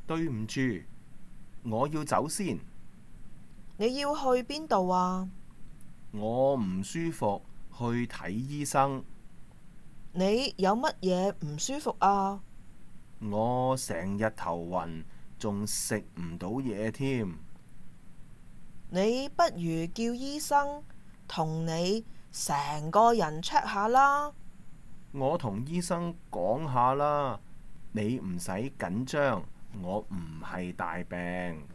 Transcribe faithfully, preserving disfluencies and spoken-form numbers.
對唔住，我要走先。 你要去邊度啊？ 我唔舒服，去睇醫生。 你有乜嘢唔舒服啊？ 我成日頭暈，仲食唔到嘢添。 你不如叫醫生同你成個人 check 下啦。 我同醫生講下啦，你唔使緊張，我唔係大病。